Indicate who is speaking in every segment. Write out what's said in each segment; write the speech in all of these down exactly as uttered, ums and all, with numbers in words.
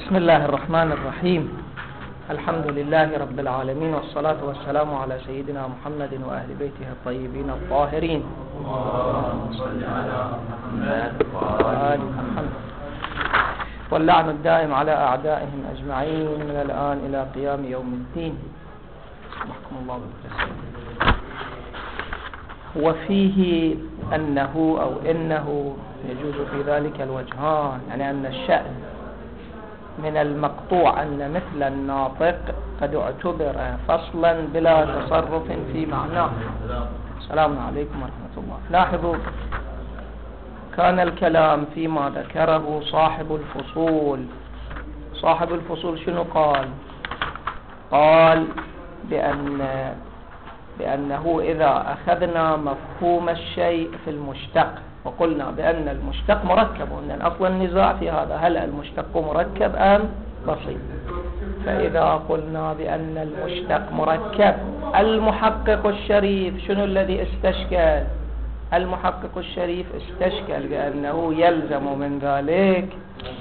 Speaker 1: بسم الله الرحمن الرحيم. الحمد لله رب العالمين، والصلاة والسلام على سيدنا محمد وأهل بيته الطيبين الطاهرين. اللهم صل على محمد وآل محمد، واللعن الدائم على أعدائهم أجمعين من الآن إلى قيام يوم الدين. رحمكم الله بالتسليم. وفيه أنه أو إنه يجوز في ذلك الوجهان، يعني أن الشأن من المقطوع أن مثل الناطق قد اعتبر فصلا بلا تصرف في معناه. السلام عليكم ورحمة الله. لاحظوا، كان الكلام فيما ذكره صاحب الفصول. صاحب الفصول شنو قال؟ قال بأن بأنه إذا أخذنا مفهوم الشيء في المشتق وقلنا بأن المشتق مركب، وأن أصلا النزاع في هذا، هل المشتق مركب أم بسيط؟ فإذا قلنا بأن المشتق مركب، المحقق الشريف شنو الذي استشكل؟ المحقق الشريف استشكل بأنه يلزم من ذلك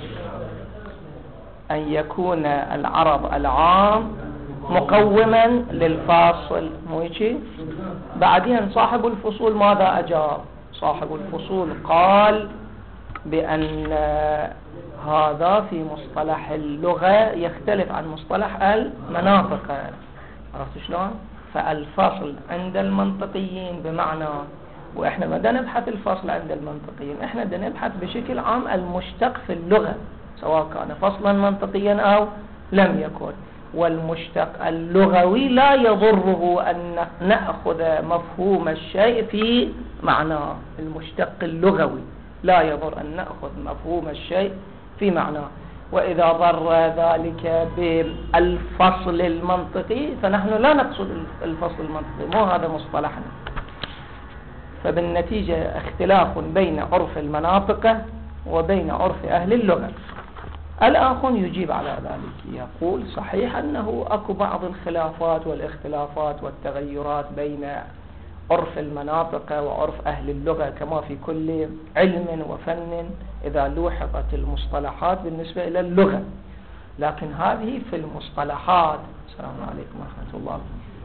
Speaker 1: أن يكون العرض العام مقوما للفاصل، مو هيك؟ بعدين صاحب الفصول ماذا أجاب؟ صاحب الفصول قال بأن هذا في مصطلح اللغة يختلف عن مصطلح المناطق. عرفت شلون؟ فالفصل عند المنطقيين بمعنى، وإحنا ما بدنا نبحث الفصل عند المنطقيين، إحنا بدنا نبحث بشكل عام المشتق في اللغة، سواء كان فصلا منطقيا أو لم يكن. والمشتق اللغوي لا يضره أن نأخذ مفهوم الشيء في معناه. المشتق اللغوي لا يضر أن نأخذ مفهوم الشيء في معناه، وإذا ضر ذلك بالفصل المنطقي فنحن لا نقصد الفصل المنطقي، مو هذا مصطلحنا. فبالنتيجة اختلاف بين عرف المناطق وبين عرف أهل اللغة. الآخر يجيب على ذلك، يقول صحيح أنه أكو بعض الخلافات والاختلافات والتغيرات بين عرف المناطق وعرف أهل اللغة، كما في كل علم وفن إذا لوحظت المصطلحات بالنسبة إلى اللغة، لكن هذه في المصطلحات. السلام عليكم ورحمة الله.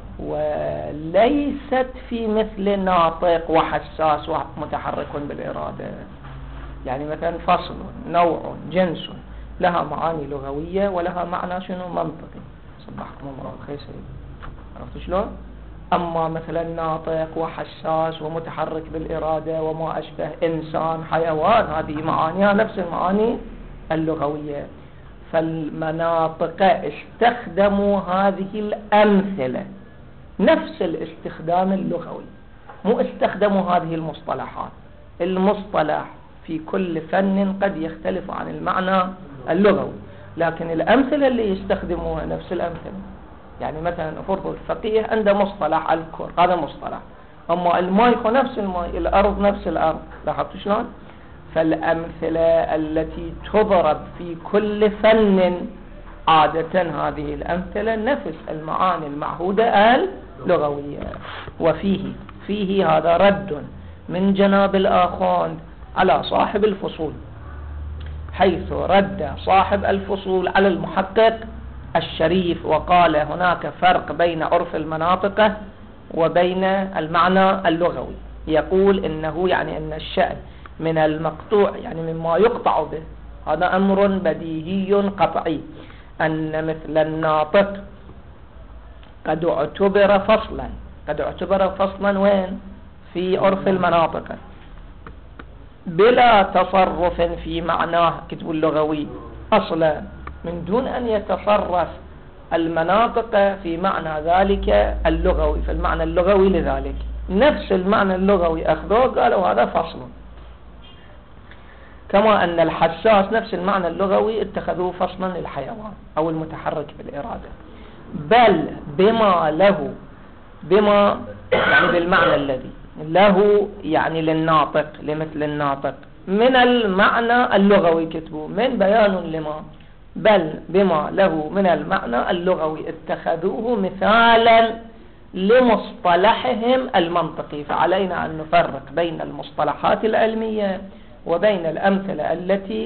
Speaker 1: وليست في مثل ناطق وحساس ومتحرك بالإرادة. يعني مثلا فصل، نوع، جنس، لها معاني لغوية ولها معنى شنو منطقي. صبحكم الله خير سيد. عرفت شلون؟ أما مثلا ناطق وحساس ومتحرك بالإرادة وما أشبه إنسان، حيوان، هذه معانيها نفس المعاني اللغوية. فالمناطق استخدموا هذه الأمثلة نفس الاستخدام اللغوي، مو استخدموا هذه المصطلحات. المصطلح في كل فن قد يختلف عن المعنى اللغوي، لكن الأمثلة اللي يستخدموها نفس الأمثلة. يعني مثلا فرض الفقيه عنده مصطلح الكر، هذا مصطلح. أما الماء هو نفس الماء، الأرض نفس الأرض. لاحظتوا شلون؟ فالأمثلة التي تضرب في كل فن عادة هذه الأمثلة نفس المعاني المعهودة اللغوية. وفيه فيه هذا رد من جناب الآخوان على صاحب الفصول، حيث رد صاحب الفصول على المحقق الشريف وقال هناك فرق بين عرف المناطق وبين المعنى اللغوي. يقول إنه يعني أن الشأن من المقطوع، يعني مما يقطع به، هذا أمر بديهي قطعي، أن مثل الناطق قد اعتبر فصلا، قد اعتبر فصلا وين؟ في عرف المناطق بلا تصرف في معناه، كتب اللغوي أصلا، من دون أن يتصرف المناطق في معنى ذلك اللغوي، في المعنى اللغوي لذلك. نفس المعنى اللغوي أخذوه قالوا هذا فصل. كما أن الحساس نفس المعنى اللغوي اتخذوه فصلا للحيوان أو المتحرك بالإرادة، بل بما له، بما يعني بالمعنى الذي له، يعني للناطق، لمثل الناطق، من المعنى اللغوي كتبوا، من بيان لما، بل بما له من المعنى اللغوي اتخذوه مثالا لمصطلحهم المنطقي. فعلينا أن نفرق بين المصطلحات العلمية وبين الأمثلة التي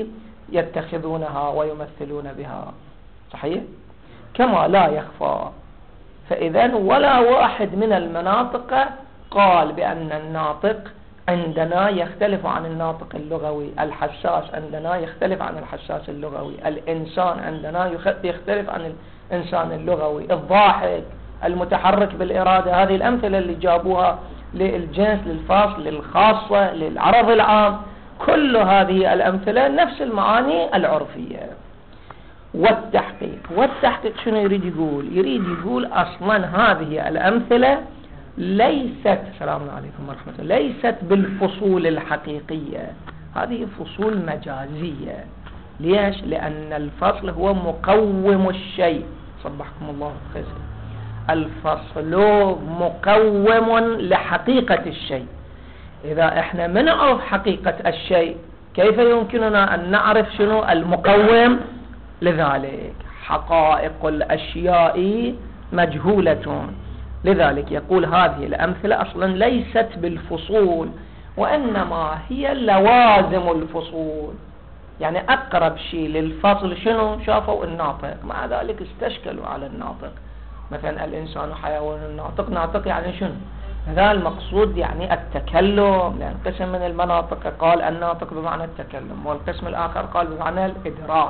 Speaker 1: يتخذونها ويمثلون بها. صحيح؟ كما لا يخفى. فإذا ولا واحد من المناطق قال بأن الناطق عندنا يختلف عن الناطق اللغوي، الحساس عندنا يختلف عن الحساس اللغوي، الإنسان عندنا يختلف عن الإنسان اللغوي، الضاحك، المتحرك بالإرادة. هذه الأمثلة اللي جابوها للجنس، للفصل، للخاصة، للعرض العام، كل هذه الأمثلة نفس المعاني العرفية. والتحقيق، والتحقيق شنو يريد يقول؟ يريد يقول أصلا هذه الأمثلة ليست، السلام عليكم ورحمة الله، ليست بالفصول الحقيقية، هذه فصول مجازية. ليش؟ لأن الفصل هو مقوم الشيء. صبحكم الله خير. الفصل مقوم لحقيقة الشيء. إذا إحنا ما نعرف حقيقة الشيء كيف يمكننا أن نعرف شنو المقوم لذلك؟ حقائق الأشياء مجهولة. لذلك يقول هذه الأمثلة أصلا ليست بالفصول، وإنما هي لوازم الفصول. يعني أقرب شيء للفصل شنو؟ شافوا الناطق، مع ذلك استشكلوا على الناطق. مثلا الإنسان حيوان، الناطق ناطق يعني شنو؟ هذا المقصود يعني التكلم، لأن قسم من المناطق قال الناطق بمعنى التكلم، والقسم الآخر قال بمعنى الإدراك.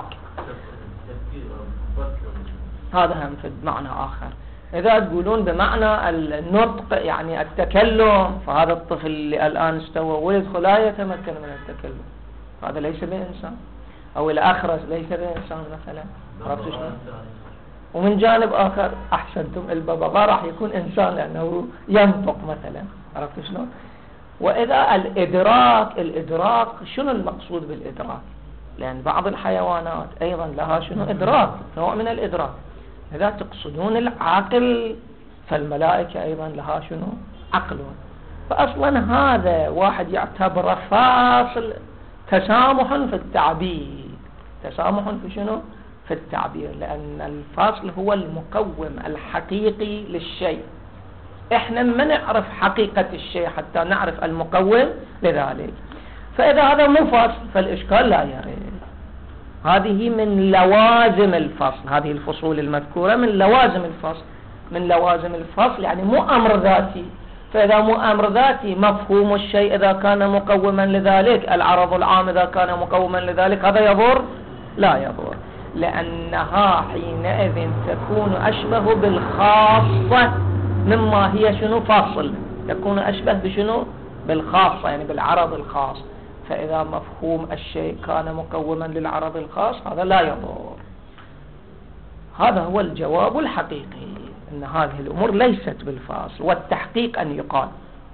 Speaker 1: هذا هم في معنى آخر. إذا تقولون بمعنى النطق يعني التكلم، فهذا الطفل اللي الآن استوى ولد لا يتمكن من التكلم، هذا ليس بإنسان. أو الأخرس ليس بإنسان مثلا. عرفتوا شنو؟ ومن جانب آخر أحسنتم، الببغاء راح يكون إنسان لأنه ينطق مثلا. عرفتوا شنو؟ وإذا الإدراك، الإدراك شنو المقصود بالإدراك؟ لأن بعض الحيوانات أيضا لها شنو؟ إدراك، نوع من الإدراك. إذا تقصدون العقل، فالملائكة أيضا لها شنو؟ عقل. فأصلا هذا واحد يعتبر فاصل، تسامح في التعبير، تسامح في شنو؟ في التعبير، لأن الفاصل هو المقوم الحقيقي للشيء. إحنا ما نعرف حقيقة الشيء حتى نعرف المقوم لذلك. فإذا هذا مو فاصل فالإشكال لا يرد. هذه من لوازم الفصل، هذه الفصول المذكورة من لوازم الفصل. من لوازم الفصل يعني مو أمر ذاتي. فإذا مو أمر ذاتي، مفهوم الشيء إذا كان مقوما لذلك، العرض العام إذا كان مقوما لذلك، هذا يضر؟ لا يضر، لأنها حينئذ تكون أشبه بالخاصة مما هي شنو؟ فاصل. تكون أشبه بشنو؟ بالخاصة، يعني بالعرض الخاص. فإذا مفهوم الشيء كان مقوما للعرض الخاص هذا لا يضر. هذا هو الجواب الحقيقي، أن هذه الأمور ليست بالفاصل. والتحقيق أن يقال،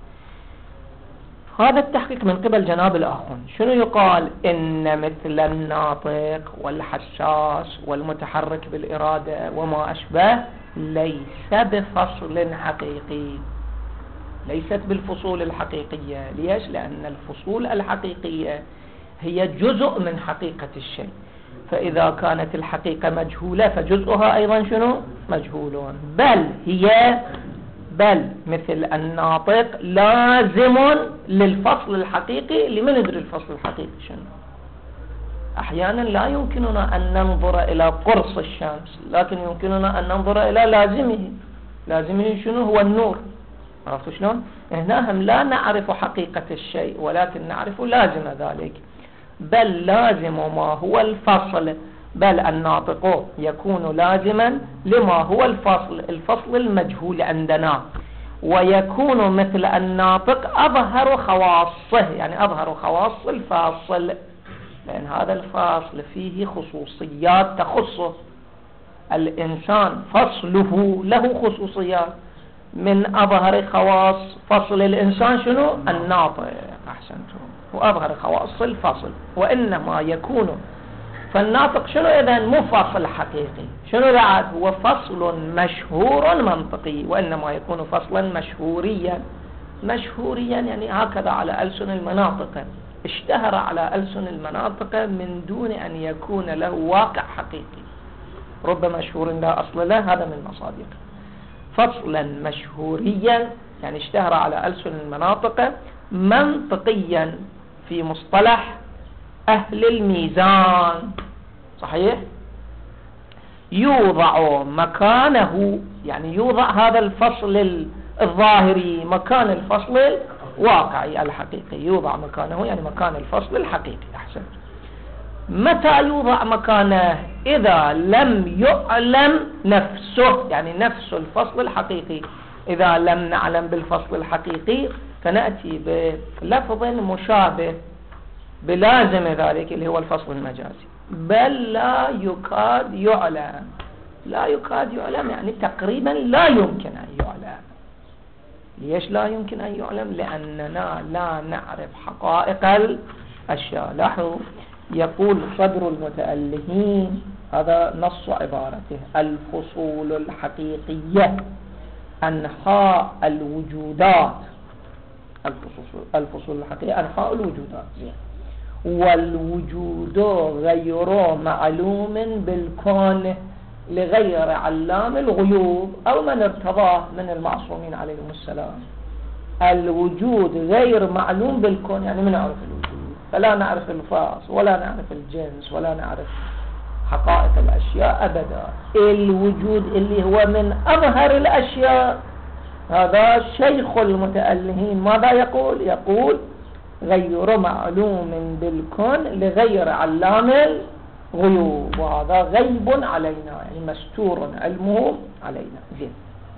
Speaker 1: هذا التحقيق من قبل جناب الآخون، شنو يقال؟ إن مثل الناطق والحساس والمتحرك بالإرادة وما أشبه ليس بفصل حقيقي، ليست بالفصول الحقيقية. ليش؟ لأن الفصول الحقيقية هي جزء من حقيقة الشيء، فإذا كانت الحقيقة مجهولة فجزءها أيضا شنو؟ مجهول. بل هي بل مثل الناطق لازم للفصل الحقيقي. لمن ندري الفصل الحقيقي شنو؟ أحيانا لا يمكننا أن ننظر إلى قرص الشمس، لكن يمكننا أن ننظر إلى لازمه. لازمه شنو؟ هو النور. عرفتوا شلون؟ هنا هم لا نعرف حقيقة الشيء، ولكن نعرف لازم ذلك. بل لازم ما هو الفصل، بل الناطق يكون لازما لما هو الفصل، الفصل المجهول عندنا. ويكون مثل الناطق أظهر خواصه، يعني أظهر خواص الفاصل، لأن هذا الفاصل فيه خصوصيات تخصه. الإنسان فصله له خصوصيات. من أظهر خواص فصل الإنسان شنو؟ الناطق. أحسنتم. وأظهر خواص الفصل. وإنما يكون فالناطق شنو إذن؟ مو فصل حقيقي. شنو بعد؟ هو فصل مشهور منطقي، وإنما يكون فصلا مشهوريا. مشهوريا يعني هكذا على ألسن المناطق، اشتهر على ألسن المناطق من دون أن يكون له واقع حقيقي. رب مشهور لا أصل له، هذا من مصادق. فصلا مشهوريا يعني اشتهر على ألسن المناطق، منطقيا في مصطلح أهل الميزان، صحيح؟ يوضع مكانه، يعني يوضع هذا الفصل الظاهري مكان الفصل الواقعي الحقيقي، يوضع مكانه يعني مكان الفصل الحقيقي. أحسن. متى يوضع مكانه؟ إذا لم يعلم نفسه، يعني نفس الفصل الحقيقي. إذا لم نعلم بالفصل الحقيقي فنأتي بلفظ مشابه بلازم ذلك اللي هو الفصل المجازي. بل لا يكاد يعلم، لا يكاد يعلم يعني تقريبا لا يمكن أن يعلم. ليش لا يمكن أن يعلم؟ لأننا لا نعرف حقائق الأشياء. لاحظوا يقول صدر المتألهين، هذا نص عبارته: الفصول الحقيقية أنحاء الوجودات، الفصول, الفصول الحقيقية أنحاء الوجودات، والوجود غير معلوم بالكون لغير علام الغيوب أو من ارتضاه من المعصومين عليهم السلام. الوجود غير معلوم بالكون، يعني من نعرف الوجود، فلا نعرف الفاص ولا نعرف الجنس ولا نعرف حقائق الأشياء أبدا. الوجود اللي هو من أظهر الأشياء، هذا شيخ المتألهين ماذا يقول؟ يقول غير معلوم بالكون لغير علام الغيوب، وهذا غيب علينا، يعني مستور علمه علينا. زين.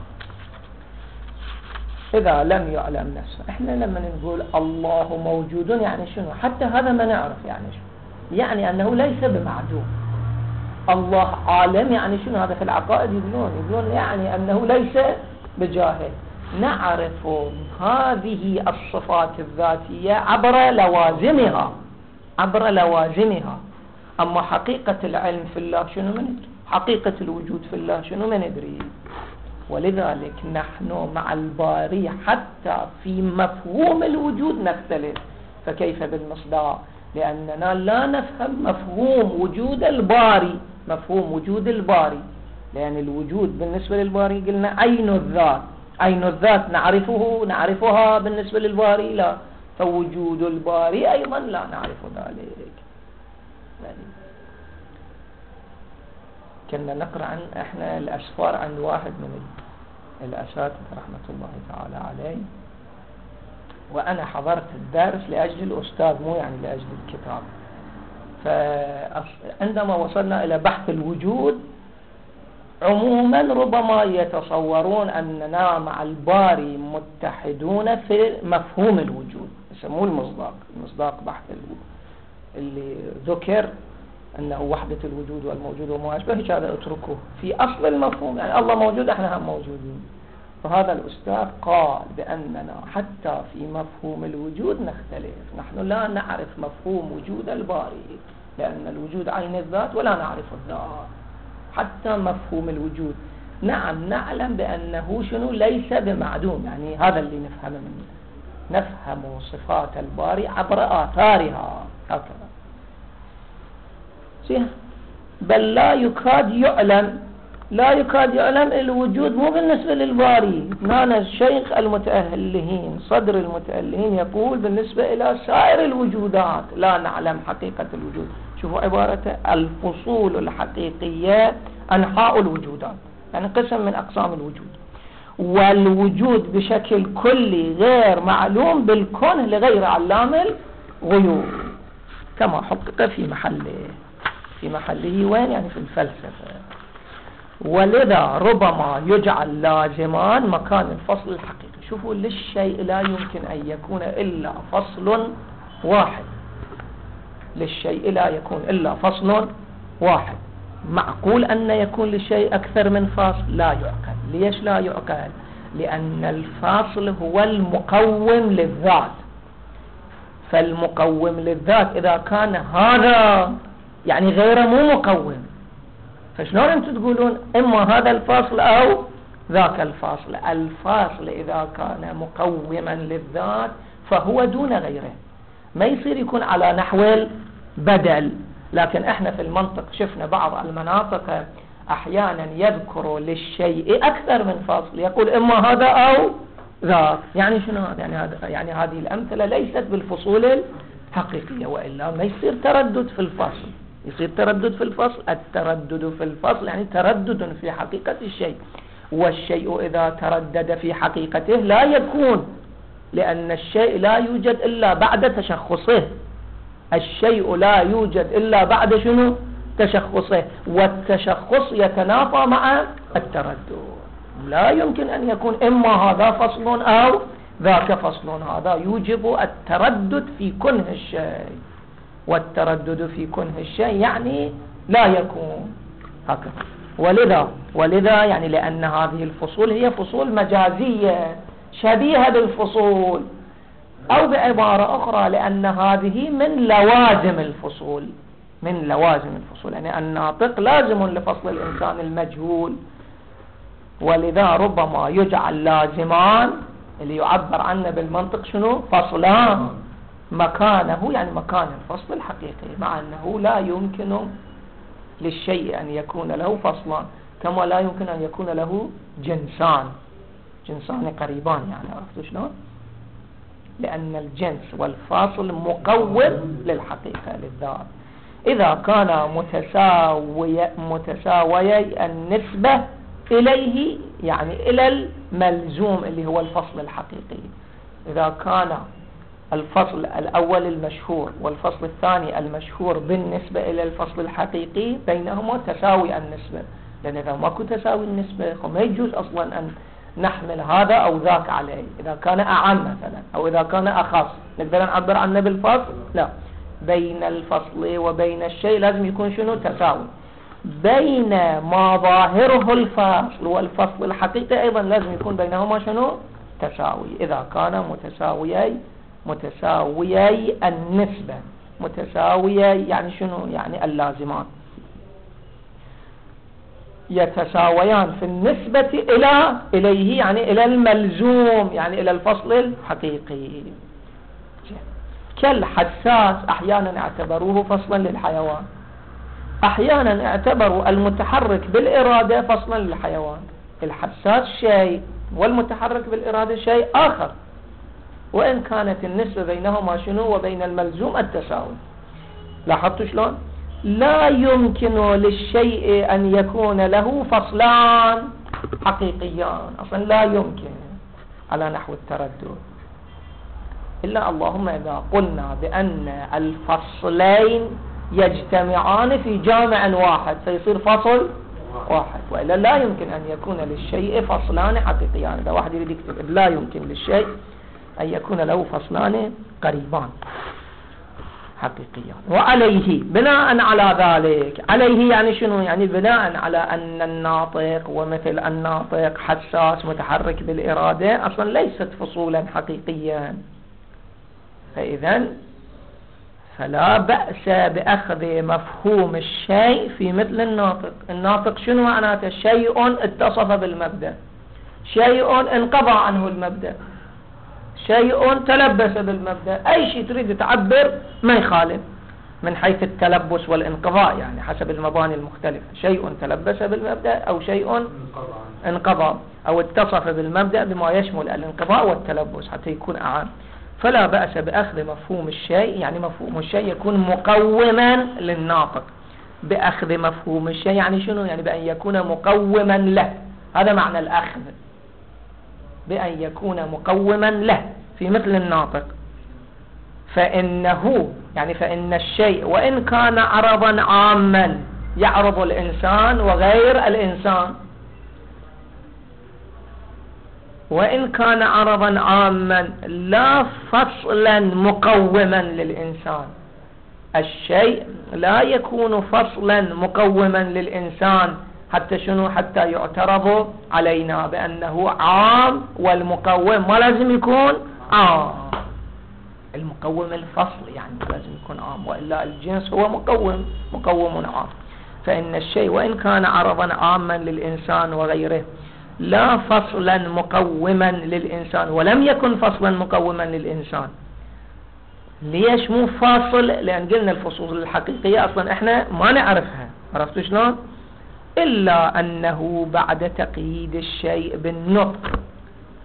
Speaker 1: إذا لم يعلم نفسه، إحنا لما نقول الله موجود يعني شنو؟ حتى هذا ما نعرف يعني شنو، يعني أنه ليس بمعدوم. الله عالم يعني شنو؟ هذا في العقائد يقولون يقولون يعني أنه ليس بجاهل. نعرف هذه الصفات الذاتية عبر لوازمها، عبر لوازمها. أما حقيقة العلم في الله شنو ما ندري، حقيقة الوجود في الله شنو ما ندري. ولذلك نحن مع الباري حتى في مفهوم الوجود نختلف، فكيف بالمصداق؟ لأننا لا نفهم مفهوم وجود الباري، مفهوم وجود الباري، لأن الوجود بالنسبة للباري قلنا عين الذات، عين الذات نعرفه نعرفها بالنسبة للباري لا، فوجود الباري أيضا لا نعرف ذلك. كنا نقرأ عن احنا الأسفار عند واحد من الأساتذة رحمة الله تعالى عليه، وأنا حضرت الدرس لأجل الأستاذ مو يعني لأجل الكتاب. فعندما وصلنا إلى بحث الوجود عموما ربما يتصورون أننا مع الباري متحدون في مفهوم الوجود، يسموه المصداق، المصداق بحث الوجود اللي ذكر أنه وحدة الوجود والموجود وما أشبه، هذا اتركوه في أصل المفهوم، يعني الله موجود احنا هم موجودين. فهذا الأستاذ قال بأننا حتى في مفهوم الوجود نختلف، نحن لا نعرف مفهوم وجود الباري لأن الوجود عين الذات ولا نعرف الذات. حتى مفهوم الوجود نعم نعلم بأنه شنو ليس بمعدوم، يعني هذا اللي نفهمه منه، نفهم صفات الباري عبر آثارها هكذا. بل لا يكاد يعلم، لا يكاد يعلم الوجود مو بالنسبة للباري. هنا الشيخ المتألهين صدر المتألهين يقول بالنسبة إلى سائر الوجودات لا نعلم حقيقة الوجود. شوفوا عبارته: الفصول الحقيقية أنحاء الوجودات، يعني قسم من أقسام الوجود، والوجود بشكل كلي غير معلوم بالكون لغير علام الغيوب، كما حقق في محله في محله وين؟ يعني في الفلسفة. ولذا ربما يجعل لازمان مكان الفصل الحقيقي. شوفوا للشيء لا يمكن أن يكون إلا فصل واحد، للشيء لا يكون إلا فصل واحد. معقول أن يكون للشيء أكثر من فصل؟ لا يعقل. ليش لا يعقل؟ لأن الفاصل هو المقوم للذات، فالمقوم للذات إذا كان هذا يعني غيره مو مقوم، فشلون أنتم تقولون إما هذا الفاصل أو ذاك الفاصل؟ الفاصل إذا كان مقوما للذات فهو دون غيره، ما يصير يكون على نحو البدل. لكن احنا في المنطق شفنا بعض المناطق احيانا يذكر للشيء اكثر من فاصل، يقول اما هذا او ذاك. يعني شنو هذا؟ يعني هذا يعني هذه الامثله ليست بالفصول حقيقية، وإلا ما يصير تردد في الفصل. يصير تردد في الفصل، التردد في الفصل يعني تردد في حقيقة الشيء، والشيء إذا تردد في حقيقته لا يكون، لأن الشيء لا يوجد إلا بعد تشخصه. الشيء لا يوجد إلا بعد شنو؟ تشخصه، والتشخص يتنافى مع التردد. لا يمكن أن يكون إما هذا فصل أو ذاك فصل، هذا يوجب التردد في كنه الشيء، والتردد في كنه الشيء يعني لا يكون هكذا. ولذا ولذا يعني لأن هذه الفصول هي فصول مجازية شبيهة بالفصول، أو بعبارة أخرى لأن هذه من لوازم الفصول، من لوازم الفصول، يعني الناطق لازم لفصل الإنسان المجهول، ولذا ربما يجعل لازمان اللي يعبر عنه بالمنطق شنو؟ فصلان مكانه، يعني مكان الفصل الحقيقي، مع أنه لا يمكن للشيء أن يكون له فصلان، كما لا يمكن أن يكون له جنسان جنسان قريبان، يعني عرفتوا شلون؟ لأن الجنس والفاصل مقوم للحقيقة للذات. إذا كان متساوي متساويي النسبة إليه، يعني إلى الملزوم اللي هو الفصل الحقيقي، إذا كان الفصل الأول المشهور والفصل الثاني المشهور بالنسبة إلى الفصل الحقيقي بينهما تساوي النسبة، لأن إذا ماكو تساوي النسبة ما يجوز أصلا أن نحمل هذا أو ذاك عليه. إذا كان أعم مثلا أو إذا كان أخص نقدر نعبر عنه بالفصل؟ لا، بين الفصل وبين الشيء لازم يكون شنو؟ تساوي. بين ما ظاهره الفصل والفصل الحقيقي أيضا لازم يكون بينهما شنو؟ تساوي. إذا كان متساويي متساويي النسبة، متساويي يعني شنو؟ يعني اللازمان يتساويان في النسبة إلى إليه، يعني إلى الملزوم، يعني إلى الفصل الحقيقي. كالحساس أحيانا اعتبروه فصلا للحيوان، أحيانا اعتبروا المتحرك بالإرادة فصلا للحيوان. الحساس شيء والمتحرك بالإرادة شيء آخر، وإن كانت النسبة بينهما شنو؟ وبين الملزوم التساوي. لاحظتوا شلون؟ لا يمكن للشيء أن يكون له فصلان حقيقيان، أصلا لا يمكن على نحو التردد، إلا اللهم إذا قلنا بأن الفصلين يجتمعان في جامع واحد فيصير فصل واحد، وإلا لا يمكن أن يكون للشيء فصلان حقيقيان. إذا واحد يريد يكتب لا يمكن للشيء أن يكون له فصلان قريبان حقيقيان. وعليه بناء على ذلك، عليه يعني شنو؟ يعني بناء على أن الناطق ومثل الناطق حساس متحرك بالإرادة أصلا ليست فصولا حقيقيا، فإذا فلا بأس بأخذ مفهوم الشيء في مثل الناطق. الناطق شنو معناته؟ شيء اتصف بالمبدأ، شيء انقضى عنه المبدأ، شيء تلبس بالمبدأ. أي شيء تريد تعبر ما يخالف من حيث التلبس والانقضاء، يعني حسب المباني المختلفة، شيء تلبس بالمبدأ أو شيء انقضى أو اتصف بالمبدأ بما يشمل الانقضاء والتلبس حتى يكون أعام. فلا بأس بأخذ مفهوم الشيء، يعني مفهوم الشيء يكون مقوما للناطق. بأخذ مفهوم الشيء يعني شنو؟ يعني بأن يكون مقوما له، هذا معنى الأخذ، بأن يكون مقوما له في مثل الناطق. فإنه يعني فإن الشيء وإن كان عرضا عاما يعرض الإنسان وغير الإنسان، وإن كان عرضا عاما لا فصلا مقوما للإنسان. الشيء لا يكون فصلا مقوما للإنسان حتى شنو؟ حتى يعترض علينا بأنه عام، والمقوم ما لازم يكون عام. المقوم الفصل يعني لازم يكون عام، وإلا الجنس هو مقوم مقوم عام. فإن الشيء وإن كان عرضا عاما للإنسان وغيره لا فصلا مقوما للإنسان، ولم يكن فصلا مقوما للإنسان. ليش مو فاصل؟ لأن قلنا الفصول الحقيقية أصلا إحنا ما نعرفها، عرفتوا شلون؟ إلا أنه بعد تقييد الشيء بالنطق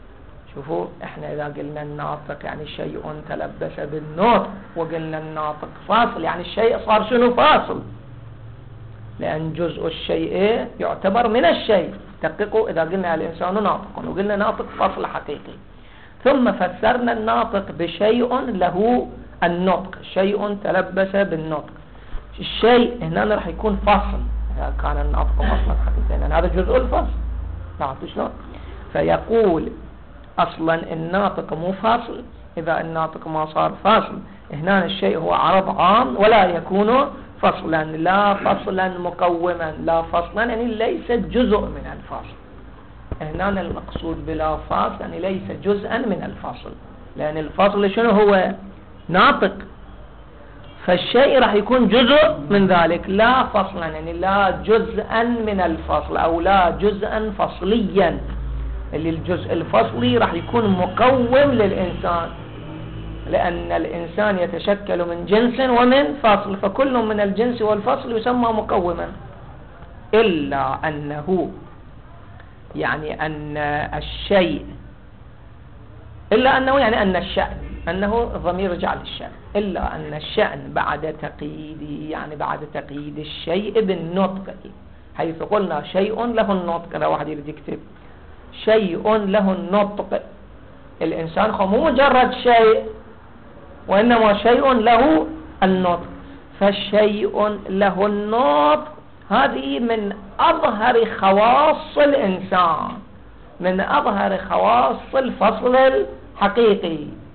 Speaker 1: شوفوا احنا اذا قلنا الناطق يعني شيء تلبس بالنطق، وقلنا الناطق فاصل يعني الشيء صار شنو فاصل، لان جزء الشيء يعتبر من الشيء. دققوا اذا قلنا الانسان ناطق وقلنا ناطق فاصل حقيقي، ثم فسرنا الناطق بشيء له النطق، شيء تلبس بالنطق، الشيء هنا راح يكون فاصل اذا كان الناطق فاصلا حقيقيا، لان هذا جزء الفصل. لاحظوا شلون؟ فيقول اصلا الناطق مو فاصل اذا الناطق ما صار فاصل. هنا الشيء هو عرض عام ولا يكون فصلا، لا فصلا مقوما، لا فصلا يعني ليس جزء من الفصل. هنا المقصود بلا فاصل يعني ليس جزءا من الفصل، لان الفصل شنو هو؟ ناطق، فالشيء راح يكون جزء من ذلك، لا فصلا يعني لا جزءا من الفصل او لا جزءا فصليا، اللي الجزء الفصلي راح يكون مقوم للإنسان، لأن الإنسان يتشكل من جنس ومن فصل، فكل من الجنس والفصل يسمى مقوما، إلا أنه يعني أن الشيء، إلا أنه يعني أن الشأن، أنه ضمير رجع للشأن، إلا أن الشأن بعد تقييده يعني بعد تقييد الشيء بالنطق، حيث قلنا شيء له النطق. إذا واحد يريد يكتب شيء له النطق، الإنسان هو مو مجرد شيء وإنما شيء له النطق، فالشيء له النطق هذه من أظهر خواص الإنسان، من أظهر خواص الفصل الحقيقي.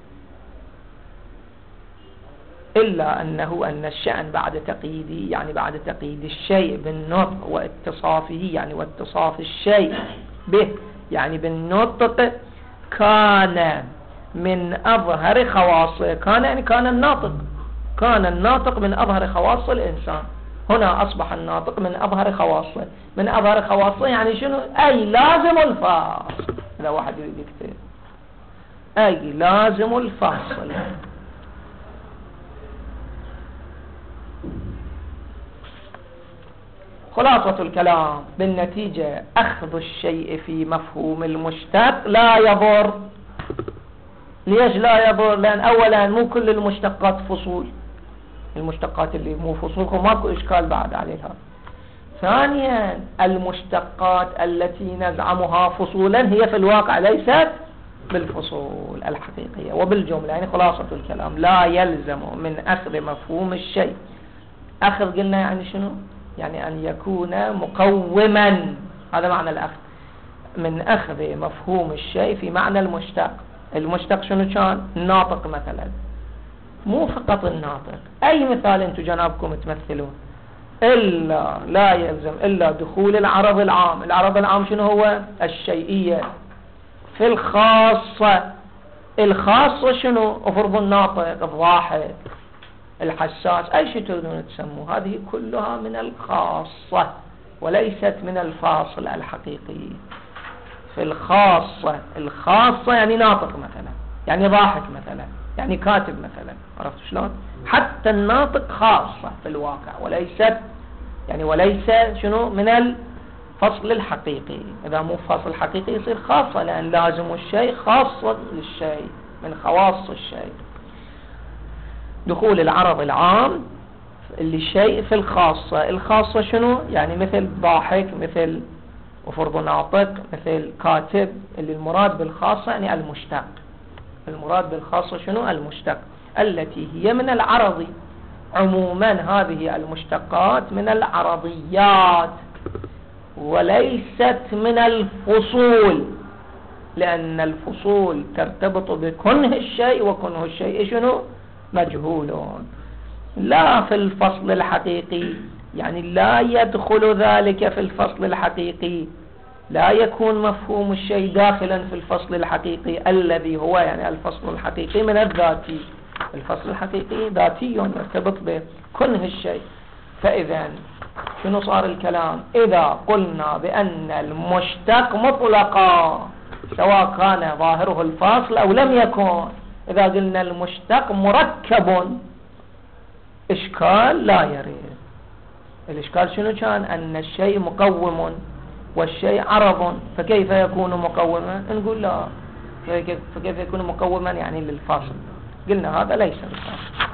Speaker 1: إلا أنه أن الشأن بعد تقييده يعني بعد تقييد الشيء بالنطق واتصافه يعني واتصاف الشيء به يعني بالنطق، كان من أظهر خواصه، كان يعني كان الناطق، كان الناطق من أظهر خواص الإنسان. هنا أصبح الناطق من أظهر خواصه، من أظهر خواصه يعني شنو؟ أي لازم الفاصل. إذا واحد يريد يكتب أي لازم الفاصل. خلاصة الكلام بالنتيجة أخذ الشيء في مفهوم المشتق لا يضر. ليش لا يضر؟ لأن أولا مو كل المشتقات فصول، المشتقات اللي مو فصول ماكو إشكال بعد عليها. ثانيا المشتقات التي نزعمها فصولا هي في الواقع ليست بالفصول الحقيقية. وبالجملة يعني خلاصة الكلام لا يلزم من أخذ مفهوم الشيء، أخذ قلنا يعني شنو؟ يعني أن يكون مقوما، هذا معنى الأخذ، من أخذ مفهوم الشيء في معنى المشتق. المشتق شنو كان؟ الناطق مثلا، مو فقط الناطق، أي مثال أنتم جنابكم تمثلون، إلا لا يلزم إلا دخول العرض العام. العرض العام شنو هو؟ الشيئية في الخاصة. الخاصة شنو؟ افرضوا الناطق، الضاحك، الحساس، أي شيء تريدون تسموه، هذه كلها من الخاصة وليست من الفاصل الحقيقي. في الخاصة، الخاصة يعني ناطق مثلا، يعني ضاحك مثلا، يعني كاتب مثلا، عرفت شلون؟ حتى الناطق خاصة في الواقع وليست يعني وليس شنو من الفصل الحقيقي. إذا مو فصل حقيقي يصير خاصة، لأن لازم الشيء خاصة للشيء، من خواص الشيء. دخول العرض العام اللي شيء في الخاصة. الخاصة شنو؟ يعني مثل ضاحك، مثل وفرض ناطق، مثل كاتب، اللي المراد بالخاصة يعني المشتق. المراد بالخاصة شنو؟ المشتق التي هي من العرضي. عموما هذه المشتقات من العرضيات وليست من الفصول، لأن الفصول ترتبط بكنه الشيء، وكنه الشيء شنو؟ مجهولون. لا في الفصل الحقيقي، يعني لا يدخل ذلك في الفصل الحقيقي، لا يكون مفهوم الشيء داخلا في الفصل الحقيقي الذي هو يعني الفصل الحقيقي من الذاتي. الفصل الحقيقي ذاتي يرتبط بكنه الشيء. فإذا شنو صار الكلام؟ إذا قلنا بأن المشتق مطلقا سواء كان ظاهره الفاصل أو لم يكن، إذا قلنا المشتق مركب، إشكال لا يريد. الإشكال شنو كان؟ أن الشيء مقوم والشيء عرض، فكيف يكون مقوما؟ نقول لا، فكيف يكون مقوما يعني للفاصل؟ قلنا هذا ليس بالفاصل.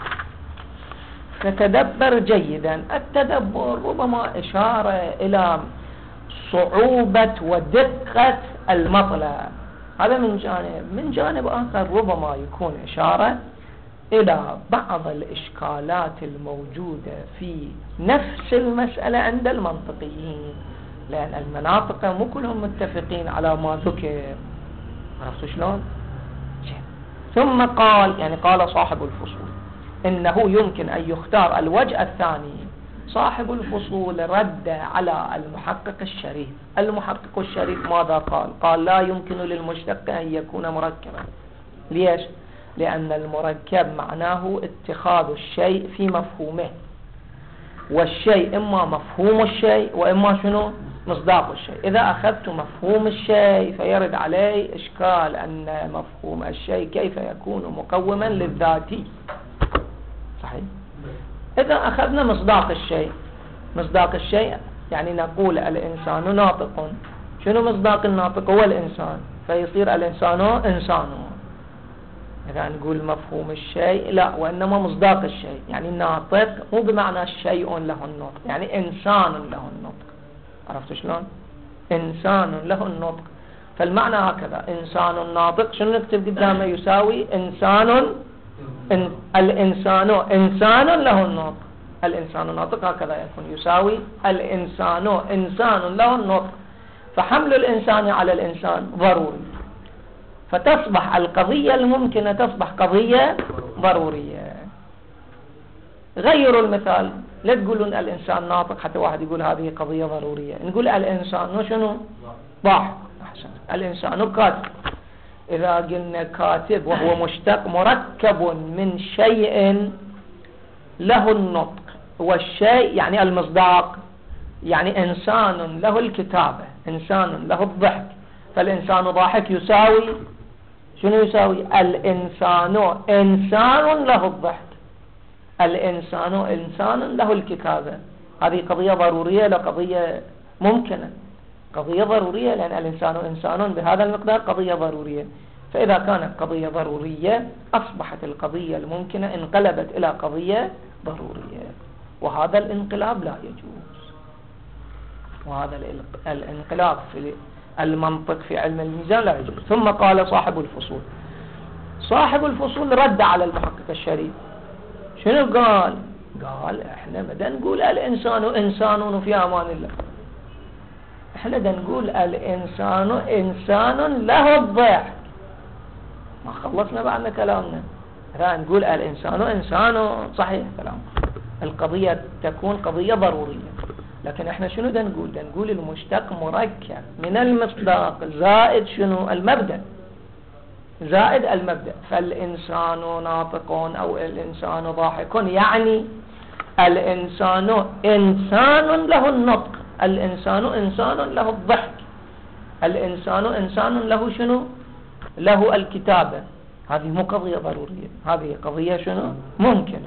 Speaker 1: فتدبر جيدا. التدبر ربما إشارة إلى صعوبة ودقة المطلب، هذا من جانب. من جانب آخر ربما يكون إشارة إلى بعض الإشكالات الموجودة في نفس المسألة عند المنطقيين، لأن المناطق مو كلهم متفقين على ما ذكر. عرفتوا شلون؟ ثم قال، يعني قال صاحب الفصول إنه يمكن أن يختار الوجه الثاني. صاحب الفصول رد على المحقق الشريف. المحقق الشريف ماذا قال؟ قال لا يمكن للمشتق أن يكون مركبا. ليش؟ لأن المركب معناه اتخاذ الشيء في مفهومه، والشيء إما مفهوم الشيء وإما شنو؟ مصداق الشيء. إذا أخذت مفهوم الشيء فيرد عليه إشكال أن مفهوم الشيء كيف يكون مقوما للذاتي. صحيح. إذا أخذنا مصداق الشيء، مصداق الشيء يعني نقول الإنسان ناطق. شنو مصداق الناطق؟ هو الإنسان، فيصير الإنسان إنسان. إذا نقول مفهوم الشيء لا، وإنما مصداق الشيء يعني الناطق، مو بمعنى شيء له النطق، يعني إنسان له النطق. عرفت شلون؟ إنسان له النطق. فالمعنى هكذا، إنسان ناطق. شنو نكتب قدامه؟ يساوي إنسان. إن الإنسان إنسان له النطق. الإنسان ناطق هكذا يكون، يساوي الإنسان إنسان له النطق. فحمل الإنسان على الإنسان ضروري، فتصبح القضية الممكنة تصبح قضية ضرورية. غيروا المثال، لا تقولون الإنسان ناطق حتى واحد يقول هذه قضية ضرورية. نقول الإنسان شنو؟ ضاحك. أحسن. الإنسان كاتب. إذا قلنا كاتب وهو مشتق مركب من شيء له النطق، والشيء يعني المصداق، يعني إنسان له الكتابة، إنسان له الضحك. فالإنسان ضاحك يساوي شنو؟ يساوي الإنسان إنسان له الضحك، الإنسان إنسان له الكتابة. هذه قضية ضرورية لا قضية ممكنة؟ قضية ضرورية، لأن الإنسان إنسان بهذا المقدار قضية ضرورية. فإذا كانت قضية ضرورية أصبحت القضية الممكنة انقلبت إلى قضية ضرورية، وهذا الانقلاب لا يجوز. وهذا الانقلاب في المنطق في علم الميزان لا يجوز. ثم قال صاحب الفصول. صاحب الفصول رد على المحقق الشريف. شنو قال؟ قال احنا مدى نقول الإنسان إنسان في أمان الله، احنا دا نقول الإنسان إنسان له الضحك. ما خلصنا بعد كلامنا، لا نقول الإنسان إنسان. صحيح كلام، القضية تكون قضية ضرورية، لكن احنا شنو دا نقول؟ دا نقول المشتق مركب من المصداق زائد شنو؟ المبدأ، زائد المبدأ. فالإنسان ناطق أو الإنسان ضاحك، يعني الإنسان إنسان له النطق، الإنسان إنسان له الضحك، الإنسان إنسان له شنو؟ له الكتابة. هذه مو قضية ضرورية، هذه قضية شنو؟ ممكنة.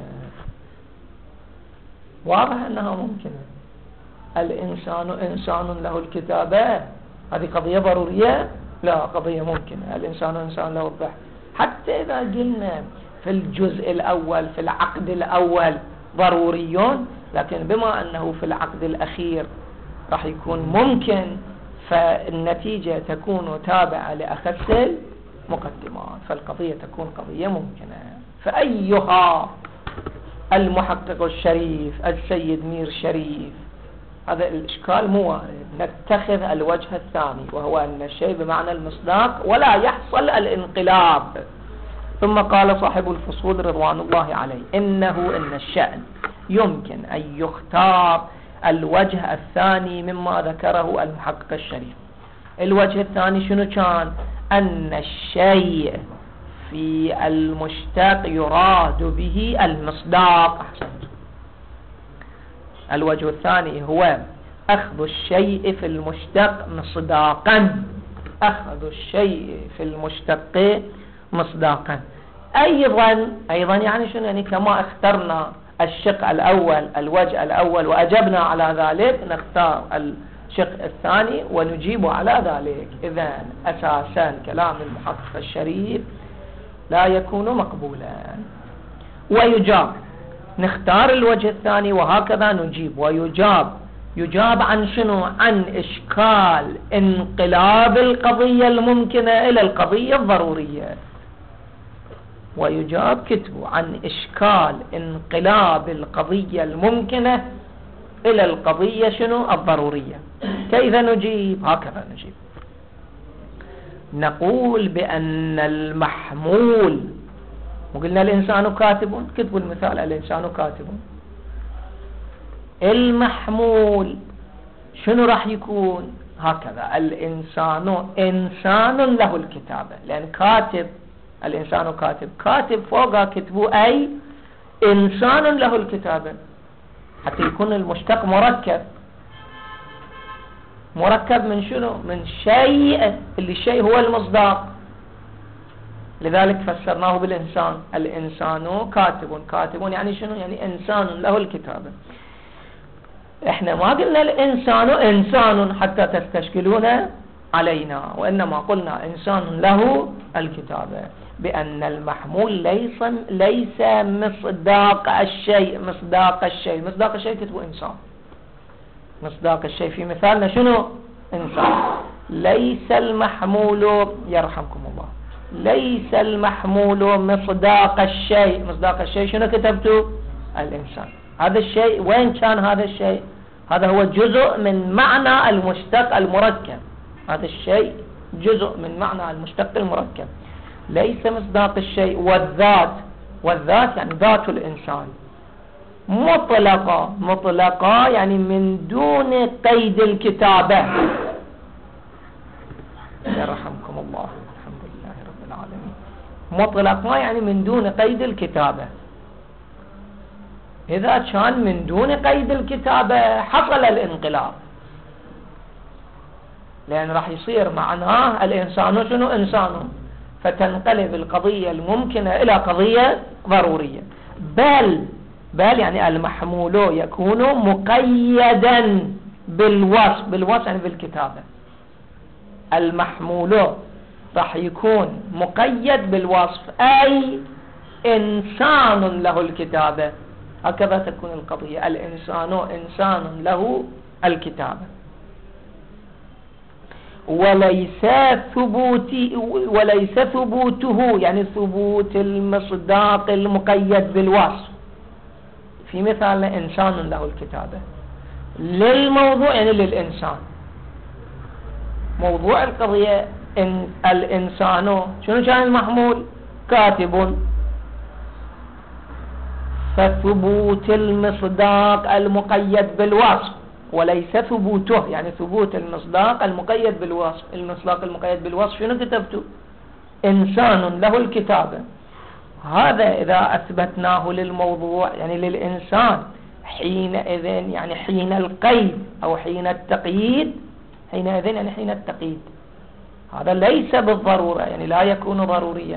Speaker 1: واضح أنها ممكنة. الإنسان إنسان له الكتابة، هذه قضية ضرورية؟ لا، قضية ممكنة. الإنسان إنسان له الضحك. حتى إذا قلنا في الجزء الأول في العقد الأول ضروريون، لكن بما أنه في العقد الأخير راح يكون ممكن، فالنتيجة تكون تابعة لأخذ المقدمات، فالقضية تكون قضية ممكنة. فأيها المحقق الشريف السيد مير شريف، هذا الإشكال مو وارد. نتخذ الوجه الثاني، وهو أن الشيء بمعنى المصداق ولا يحصل الانقلاب. ثم قال صاحب الفصول رضوان الله عليه إنه إن الشأن يمكن أن يختار الوجه الثاني مما ذكره المحقق الشريف. الوجه الثاني شنو كان؟ أن الشيء في المشتق يراد به المصداق. أحسنت. الوجه الثاني هو أخذ الشيء في المشتق مصداقا، أخذ الشيء في المشتق مصداقا. أيضا أيضا يعني شنو؟ يعني كما اخترنا الشق الأول، الوجه الأول، وأجبنا على ذلك، نختار الشق الثاني ونجيب على ذلك. إذن أساسا كلام المحقق الشريف لا يكون مقبولا ويجاب. نختار الوجه الثاني وهكذا نجيب ويجاب. يجاب عن شنو؟ عن إشكال انقلاب القضية الممكنة إلى القضية الضرورية. ويجاب كتبوا عن إشكال انقلاب القضية الممكنة إلى القضية شنو؟ الضرورية. كيف نجيب؟ هكذا نجيب. نقول بأن المحمول، وقلنا الإنسان كاتب، كتبوا المثال الإنسان كاتب. المحمول شنو راح يكون؟ هكذا الإنسان إنسان له الكتابة، لأن كاتب الإنسان كاتب، كاتب فوقها كتبوا أي إنسان له الكتابة، حتى يكون المشتق مركب. مركب من شنو؟ من شيء، اللي الشيء هو المصداق، لذلك فسرناه بالإنسان. الإنسان كاتب، كاتب يعني شنو؟ يعني إنسان له الكتابة. احنا ما قلنا الإنسان إنسان حتى تستشكلون علينا، وإنما قلنا إنسان له الكتابة، بأن المحمول ليس ليس مصداق الشيء. مصداق الشيء مصداق الشيء كتبوا إنسان. مصداق الشيء في مثالنا شنو؟ إنسان. ليس المحمول، يرحمكم الله، ليس المحمول مصداق الشيء. مصداق الشيء شنو كتبتوا؟ الإنسان. هذا الشيء وين كان؟ هذا الشيء هذا هو جزء من معنى المشتق المركب. هذا الشيء جزء من معنى المشتق المركب، ليس مصداق الشيء. والذات، والذات يعني ذات الإنسان مطلقة. مطلقة يعني من دون قيد الكتابة. يرحمكم الله، الحمد لله رب العالمين. مطلقة يعني من دون قيد الكتابة. إذا كان من دون قيد الكتابة حصل الانقلاب، لأن راح يصير معناه الإنسان شنو؟ إنسان، فتنقلب القضية الممكنة إلى قضية ضرورية. بل بل يعني المحمول يكون مقيدا بالوصف. بالوصف يعني بالكتابة. المحمول راح يكون مقيد بالوصف، أي إنسان له الكتابة. هكذا تكون القضية. الإنسان إنسان له الكتابة. وليس ثبوتي وليس ثبوته يعني ثبوت المصداق المقيد بالوصف. في مثال إنسان له الكتابة للموضوع يعني للإنسان. موضوع القضية إن الإنسان شنو كان المحمول؟ كاتب. فثبوت المصداق المقيد بالوصف، وليس ثبوته يعني ثبوت المصداق المقيد بالوصف. المصداق المقيد بالوصف شنو كتبته؟ إنسان له الكتابة. هذا إذا أثبتناه للموضوع يعني للإنسان، حينئذ يعني حين القيد أو حين التقييد، حينئذ يعني حين التقييد هذا ليس بالضرورة، يعني لا يكون ضروريا.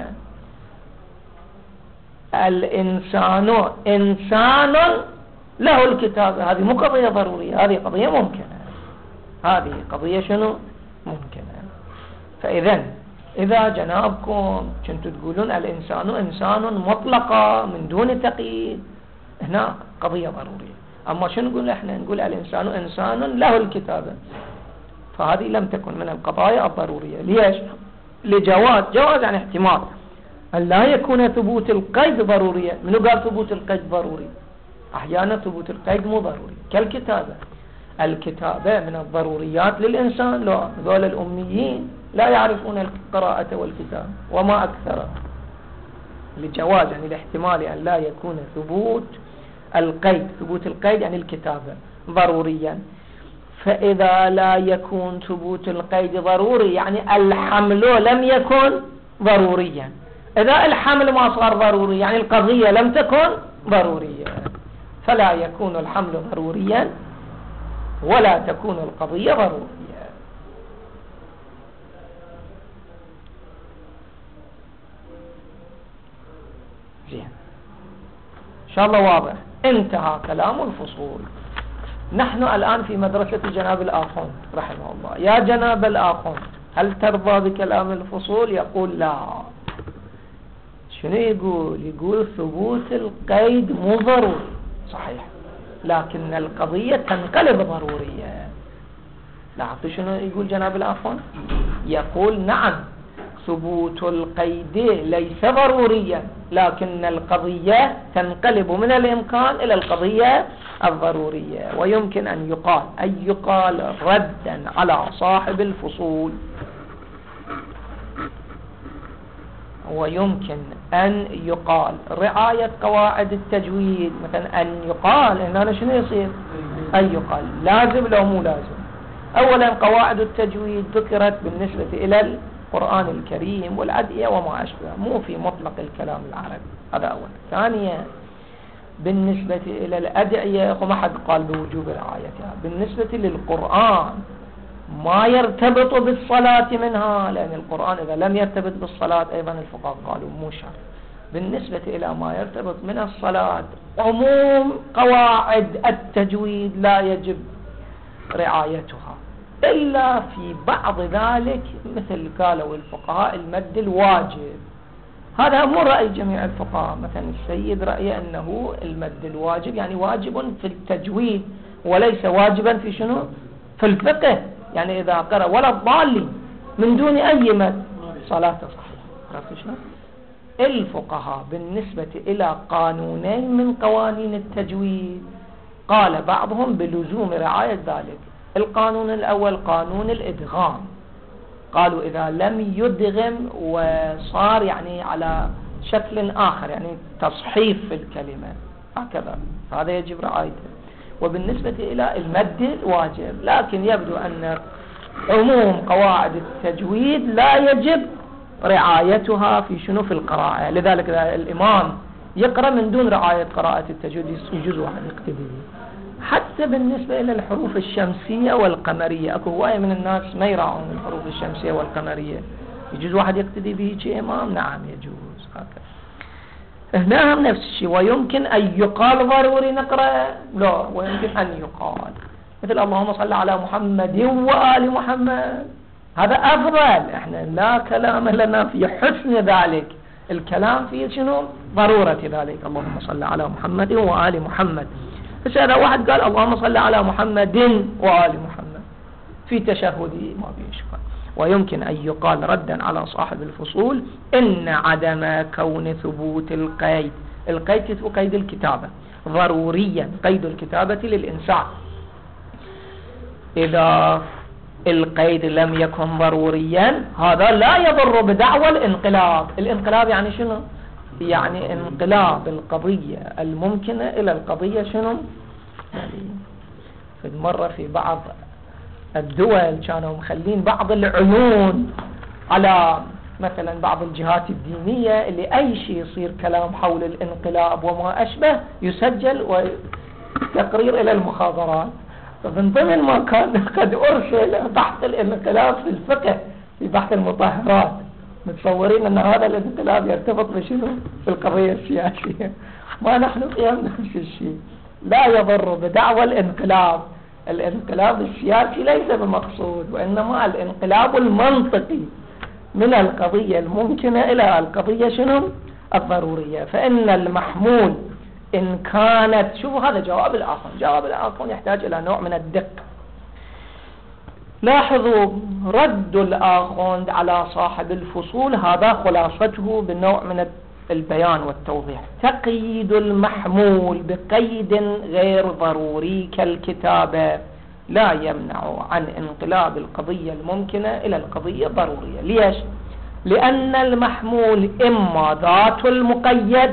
Speaker 1: الإنسان إنسان له الكتابة، هذه مو قضية ضرورية، هذه قضية ممكنة. هذه قضية شنو؟ ممكنة. فإذا إذا جنابكم كنتوا تقولون الإنسان إنسان مطلقة من دون تقييد، هنا قضية ضرورية. أما شنو نقول إحنا؟ نقول الإنسان إنسان له الكتابة، فهذه لم تكن من القضايا الضرورية. ليش؟ لجواز. جواز يعني احتمال أن لا يكون ثبوت القيد ضروريا. منو قال ثبوت القيد ضروري؟ أحيانا ثبوت القيد مو ضروري، كالكتابة. الكتابة من الضروريات للإنسان. لا، ذول الأميين لا يعرفون القراءة والكتابة وما أكثر. لجواز يعني الاحتمال أن لا يكون ثبوت القيد، ثبوت القيد يعني الكتابة ضروريا. فإذا لا يكون ثبوت القيد ضروري يعني الحمل لم يكن ضروريا. إذا الحمل ما صار ضروري يعني القضية لم تكن ضرورية، فلا يكون الحمل ضروريا ولا تكون القضية ضرورية. زين، إن شاء الله واضح. انتهى كلام الفصول. نحن الآن في مدرسة جناب الآخوند رحمه الله. يا جناب الآخوند، هل ترضى بكلام الفصول؟ يقول لا. شنو يقول؟ يقول ثبوت القيد مو ضروري، صحيح، لكن القضية تنقلب ضرورية. لاحظوا شنو يقول جناب الآخوند؟ يقول نعم، ثبوت القيد ليس ضروريا، لكن القضية تنقلب من الإمكان إلى القضية الضرورية. ويمكن أن يقال أن يقال ردا على صاحب الفصول، ويمكن أن يقال رعاية قواعد التجويد، مثلا أن يقال إن أنا شنو يصير؟ أن يقال لازم لو مو لازم. أولا قواعد التجويد ذكرت بالنسبة إلى القرآن الكريم والأدعية وما أشبه، مو في مطلق الكلام العربي، هذا أولا. ثانيا بالنسبة إلى الأدعية وما حد قال بوجوب رعايتها. بالنسبة للقرآن ما يرتبط بالصلاة منها، لأن القرآن إذا لم يرتبط بالصلاة أيضا الفقهاء قالوا مو شرط. بالنسبة إلى ما يرتبط من الصلاة، عموم قواعد التجويد لا يجب رعايتها إلا في بعض ذلك، مثل قالوا الفقهاء المد الواجب. هذا مو رأي جميع الفقهاء. مثلا السيد رأيه أنه المد الواجب يعني واجب في التجويد وليس واجبا في شنو؟ في الفقه. يعني إذا قرأ ولا الضالين من دون أي مد صلاته صحيحة. عرفت شلون؟ الفقهاء بالنسبة إلى قانونين من قوانين التجويد قال بعضهم بلزوم رعاية ذلك. القانون الأول قانون الإدغام، قالوا إذا لم يدغم وصار يعني على شكل آخر، يعني تصحيف في الكلمة هكذا، هذا يجب رعايته. وبالنسبة إلى المد الواجب، لكن يبدو أن عموم قواعد التجويد لا يجب رعايتها في شنو؟ في القراءة. لذلك الإمام يقرأ من دون رعاية قراءة التجويد يجوز واحد يقتدي به. حتى بالنسبة إلى الحروف الشمسية والقمرية، أكو هواية من الناس ما يراعون الحروف الشمسية والقمرية، يجوز واحد يقتدي به شيء إمام؟ نعم يجوز. هكذا هنا هم نفس الشيء. ويمكن أن يقال ضروري نقرأ؟ لا، ويمكن أن يقال مثل اللهم صل على محمد وآل محمد، هذا أفضل. احنا لا كلام لنا في حسن ذلك، الكلام في شنو؟ ضرورة ذلك. اللهم صل على محمد وآل محمد. بس هذا واحد قال اللهم صل على محمد وآل محمد في تشهدي ما فيه إشكال. ويمكن أن يقال ردا على صاحب الفصول إن عدم كون ثبوت القيد، القيد قيد الكتابة ضروريا، قيد الكتابة للإنسان. إذا القيد لم يكن ضروريا هذا لا يضر بدعوى الانقلاب. الانقلاب يعني شنو؟ يعني انقلاب القضية الممكنة إلى القضية شنو؟ يعني في مرة في بعض الدول كانوا مخلين بعض العيون على مثلا بعض الجهات الدينية اللي أي شيء يصير كلام حول الانقلاب وما أشبه يسجل وتقرير إلى المخابرات. فمن ضمن ما كان قد أرسل بحث الانقلاب في الفقه في بحث المطهرات، متصورين أن هذا الانقلاب يرتبط بشنو؟ في القضية السياسية. ما نحن قيام نفس الشيء، لا يضر بدعوى الانقلاب. الانقلاب السياسي ليس بمقصود، وإنما الانقلاب المنطقي من القضية الممكنة إلى القضية شنو؟ الضرورية. فإن المحمول إن كانت، شوفوا هذا جواب الآخر، جواب الآخر يحتاج إلى نوع من الدقة. لاحظوا رد الآخوند على صاحب الفصول هذا خلاصته بالنوع من البيان والتوضيح. تقييد المحمول بقيد غير ضروري كالكتابة لا يمنع عن انقلاب القضية الممكنة إلى القضية الضرورية. ليش؟ لأن المحمول إما ذات المقيد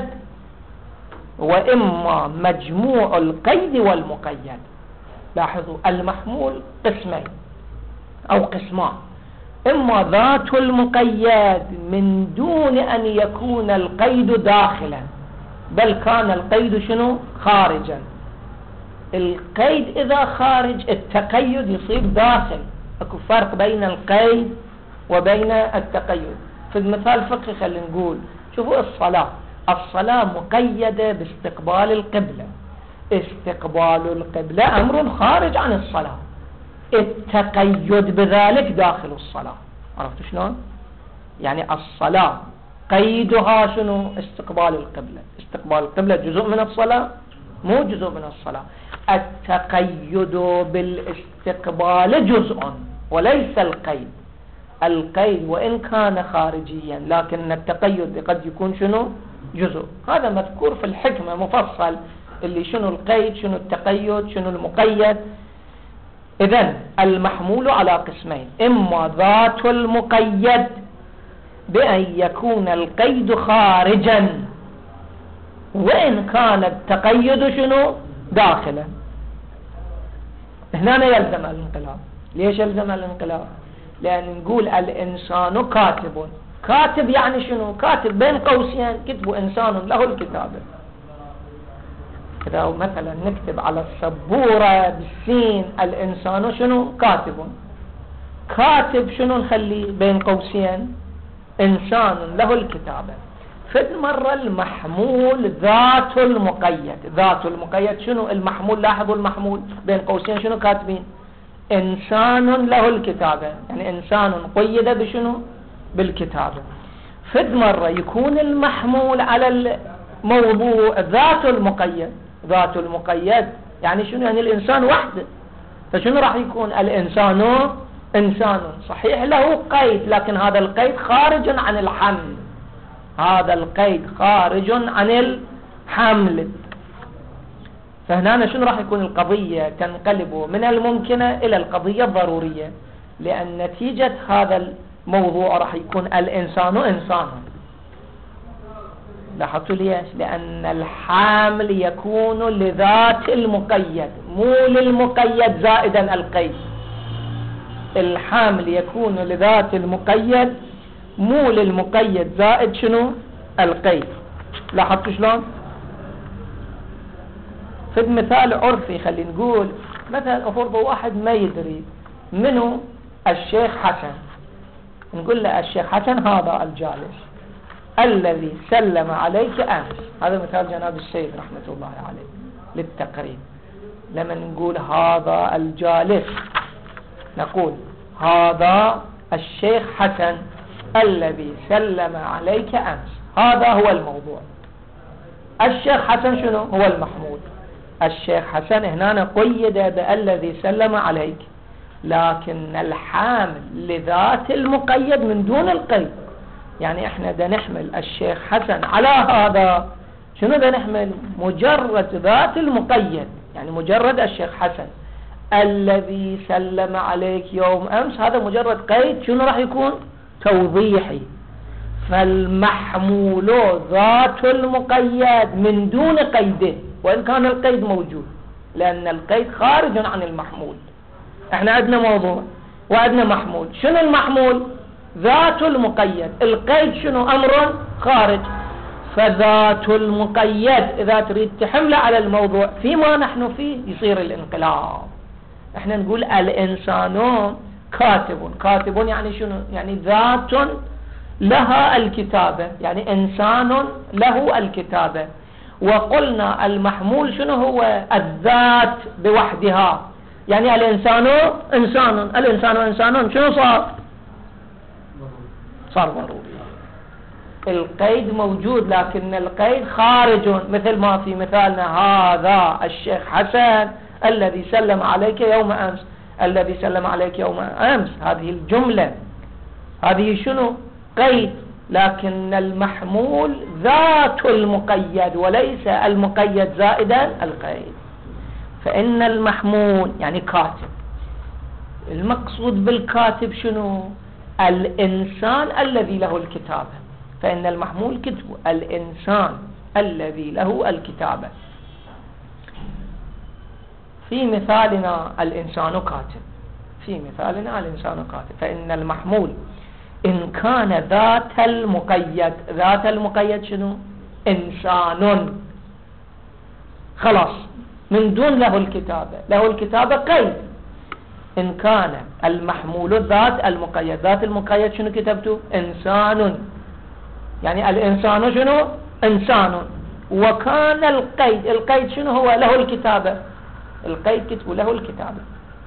Speaker 1: وإما مجموع القيد والمقيد. لاحظوا المحمول قسمين أو قسمان، إما ذات المقيد من دون أن يكون القيد داخلا، بل كان القيد شنو؟ خارجا. القيد إذا خارج التقيد يصير داخل. أكو فرق بين القيد وبين التقيد. في المثال الفقهي خلينا نقول شوفوا الصلاة، الصلاة مقيدة باستقبال القبلة، استقبال القبلة أمر خارج عن الصلاة، التقيد بذلك داخل الصلاة. عرفت شلون؟ يعني الصلاة قيدها شنو؟ استقبال القبلة. استقبال القبلة جزء من الصلاة؟ مو جزء من الصلاة. التقيد بالاستقبال جزء وليس القيد. القيد وإن كان خارجيا لكن التقيد قد يكون شنو؟ جزء. هذا مذكور في الحكمة مفصل، اللي شنو القيد، شنو التقيد، شنو المقيد. إذن المحمول على قسمين: إما ذات المقيد بأن يكون القيد خارجا وإن كان التقيد شنو؟ داخلا. هنا يلزم الانقلاب. ليش يلزم الانقلاب؟ لأن نقول الإنسان كاتب. كاتب يعني شنو؟ كاتب بين قوسين كتب إنسان له الكتابة. إذا مثلا نكتب على السبورة بالسين الإنسان شنو؟ كاتب. كاتب شنو نخلي بين قوسين؟ إنسان له الكتابة. فد مرة المحمول ذات المقيد. ذات المقيد شنو؟ المحمول. لاحظوا المحمول بين قوسين شنو كاتبين؟ إنسان له الكتابة، يعني إنسان قيد بشنو؟ بالكتابة. فد مرة يكون المحمول على الموضوع ذات المقيد. ذات المقيد يعني شنو؟ يعني الإنسان وحده. فشنو راح يكون؟ الإنسان إنسان صحيح له قيد، لكن هذا القيد خارج عن الحمل. هذا القيد خارج عن الحمل. فهنا شنو راح يكون؟ القضية تنقلب من الممكنة إلى القضية الضرورية، لأن نتيجة هذا الموضوع راح يكون الإنسان إنسان. لاحظتوا ليش؟ لأن الحامل يكون لذات المقيد مو للمقيد زائدا القيد. الحامل يكون لذات المقيد مو للمقيد زائد شنو؟ القيد. لاحظتوا شلون؟ في مثال عرفي خلينا نقول مثلا افرض واحد ما يدري منو الشيخ حسن، نقول له الشيخ حسن هذا الجالس الذي سلم عليك أمس. هذا مثال جناب السيد رحمة الله عليه للتقريب. لما نقول هذا الجالس نقول هذا الشيخ حسن الذي سلم عليك أمس. هذا هو الموضوع. الشيخ حسن شنو؟ هو المحمول. الشيخ حسن هنا قيد بالذي سلم عليك، لكن الحامل لذات المقيد من دون القيد. يعني احنا دا نحمل الشيخ حسن على هذا شنو؟ دا نحمل مجرد ذات المقيد، يعني مجرد الشيخ حسن الذي سلم عليك يوم أمس. هذا مجرد قيد شنو راح يكون؟ توضيحي. فالمحمول ذات المقيد من دون قيده وإن كان القيد موجود، لأن القيد خارج عن المحمول. احنا عندنا موضوع وعندنا محمول. شنو المحمول؟ ذات المقيد. القيد شنو؟ أمر خارج. فذات المقيد إذا تريد تحمله على الموضوع فيما نحن فيه يصير الانقلاب. احنا نقول الإنسان كاتب. كاتب يعني شنو؟ يعني ذات لها الكتابة، يعني إنسان له الكتابة. وقلنا المحمول شنو هو؟ الذات بوحدها، يعني الإنسان إنسان. الإنسان إنسان شنو صار؟ صار ضروري. القيد موجود لكن القيد خارج، مثل ما في مثالنا هذا الشيخ حسن الذي سلم عليك يوم أمس. الذي سلم عليك يوم أمس هذه الجملة هذه شنو؟ قيد، لكن المحمول ذات المقيد وليس المقيد زائدا القيد. فإن المحمول يعني كاتب. المقصود بالكاتب شنو؟ الإنسان الذي له الكتابة. فإن المحمول كتب الإنسان الذي له الكتابة. في مثالنا الإنسان كاتب. في مثالنا الإنسان كاتب. فإن المحمول إن كان ذات المقيد. ذات المقيد شنو؟ إنسان خلاص من دون له الكتابة. له الكتابة قيد. إن كان المحمول ذات المقيد. ذات المقيد شنو كتبته؟ إنسان. يعني الإنسان شنو؟ إنسان. وكان القيد، القيد شنو هو؟ له الكتابة، القيد كتب له الكتابة،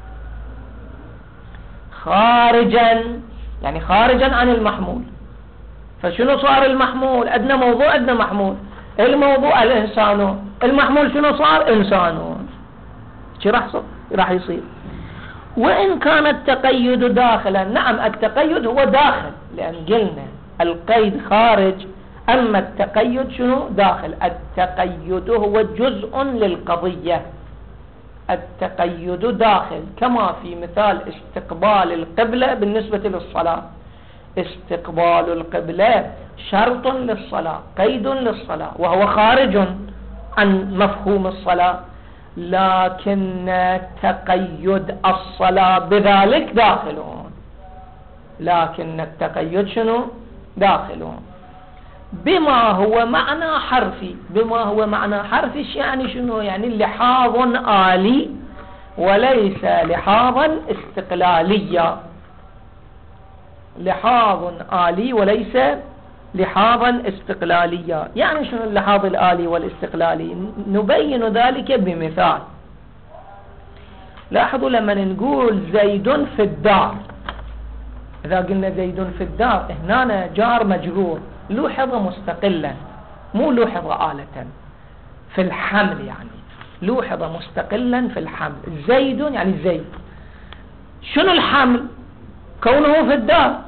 Speaker 1: خارجا يعني خارجا عن المحمول. فشنو صار المحمول؟ عندنا موضوع عندنا محمول، الموضوع الإنسان، المحمول شنو صار؟ إنسان. شو راح راح يصير؟ وإن كان التقيد داخلا، نعم التقيد هو داخل، لأن قلنا القيد خارج، أما التقيد شنو؟ داخل. التقيد هو جزء للقضية، التقيد داخل، كما في مثال استقبال القبلة بالنسبة للصلاة. استقبال القبلة شرط للصلاة، قيد للصلاة، وهو خارج عن مفهوم الصلاة، لكن تقيد الصلاة بذلك داخلون، لكن التقيد شنو؟ داخلون بما هو معنى حرفي. بما هو معنى حرفي يعني شنو؟ يعني لحاظ آلي وليس لحاظا استقلاليا، لحاظ آلي وليس لحاظا استقلاليا. يعني شنو اللحاظ الآلي والاستقلالي؟ نبين ذلك بمثال. لاحظوا لما نقول زيد في الدار، إذا قلنا زيد في الدار هنا جار مجرور لوحظ مستقلا، مو لوحظ آلة في الحمل، يعني لوحظ مستقلا في الحمل. زيد يعني زيد، شنو الحمل؟ كونه في الدار،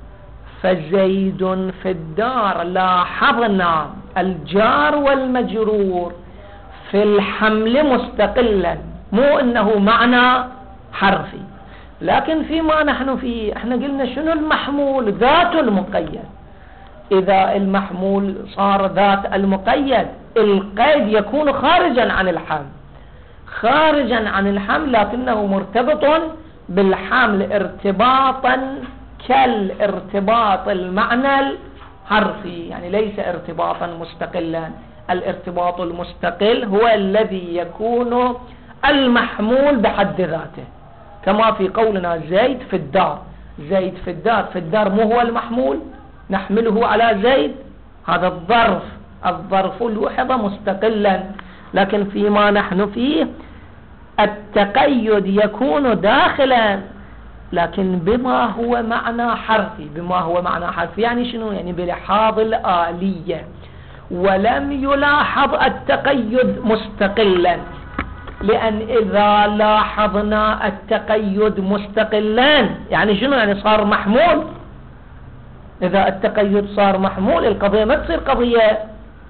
Speaker 1: فزيد في الدار. لاحظنا الجار والمجرور في الحمل مستقلا، مو انه معنى حرفي. لكن فيما نحن فيه احنا قلنا شنو المحمول؟ ذات المقيد. اذا المحمول صار ذات المقيد، القيد يكون خارجا عن الحمل، خارجا عن الحمل لكنه مرتبط بالحمل ارتباطا كالارتباط المعنى الحرفي، يعني ليس ارتباطا مستقلا. الارتباط المستقل هو الذي يكون المحمول بحد ذاته، كما في قولنا زيد في الدار. زيد في الدار، في الدار مو هو المحمول، نحمله على زيد، هذا الظرف، الظرف لوحظ مستقلا. لكن فيما نحن فيه التقيد يكون داخلا، لكن بما هو معنى حرفي. بما هو معنى حرفي يعني شنو؟ يعني بلحاظ الآلية، ولم يلاحظ التقيد مستقلا، لأن إذا لاحظنا التقيد مستقلا يعني شنو؟ يعني صار محمول. إذا التقيد صار محمول القضية ما تصير قضية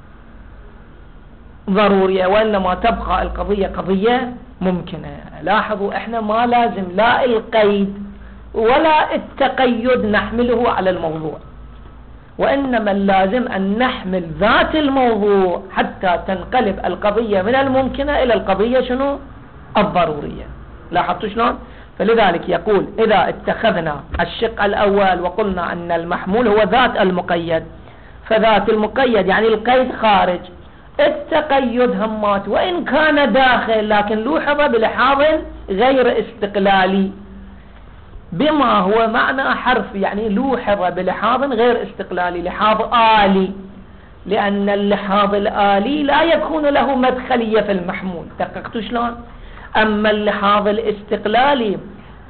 Speaker 1: ضرورية، وإنما تبقى القضية قضية ممكنة. لاحظوا احنا ما لازم لا القيد ولا التقيد نحمله على الموضوع، وإنما اللازم أن نحمل ذات الموضوع حتى تنقلب القضية من الممكنة إلى القضية شنو؟ الضرورية. لاحظتوا شلون؟ فلذلك يقول إذا اتخذنا الشق الأول وقلنا أن المحمول هو ذات المقيد، فذات المقيد يعني القيد خارج، التقيد همات وإن كان داخل لكن لوحظ بلحاظ غير استقلالي، بما هو معنى حرف يعني لوحظ بلحاظ غير استقلالي، لحاظ آلي، لأن اللحاظ الآلي لا يكون له مدخلية في المحمول. دققتوا شلون؟ أما اللحاظ الاستقلالي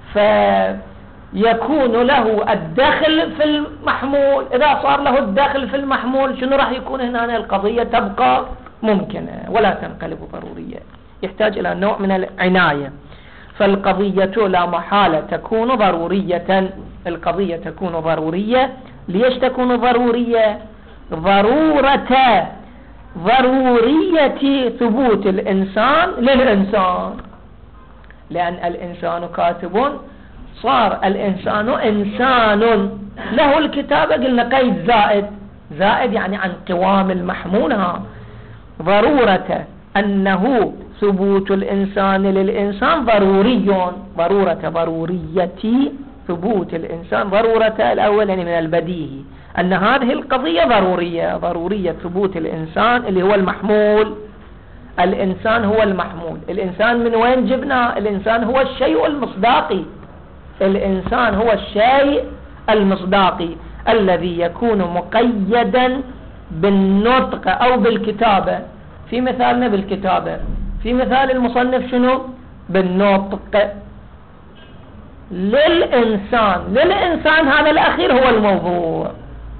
Speaker 1: فيكون له الدخل في المحمول. إذا صار له الدخل في المحمول شنو راح يكون هنا؟ القضية تبقى ممكنة ولا تنقلب ضرورية. يحتاج إلى نوع من العناية. فالقضية لا محالة تكون ضرورية، القضية تكون ضرورية. ليش تكون ضرورية؟ ضرورة ضرورية ثبوت الإنسان للإنسان، لأن الإنسان كاتب، صار الإنسان إنسان له الكتابة. قلنا قيد زائد، زائد يعني عن قوام المحمولها. ضرورة أنه ثبوت الإنسان للإنسان ضروري، ضرورة ضرورية ثبوت الإنسان. ضرورة الأول يعني من البديهي أن هذه القضية ضرورية، ضرورية ثبوت الإنسان اللي هو المحمول. الإنسان هو المحمول. الإنسان من وين جبنا؟ الإنسان هو الشيء المصداقي، الإنسان هو الشيء المصداقي الذي يكون مقيدا بالنطق أو بالكتابة. في مثالنا بالكتابة، في مثال المصنف شنو؟ بالنطق. للإنسان للإنسان هذا الأخير هو الموضوع،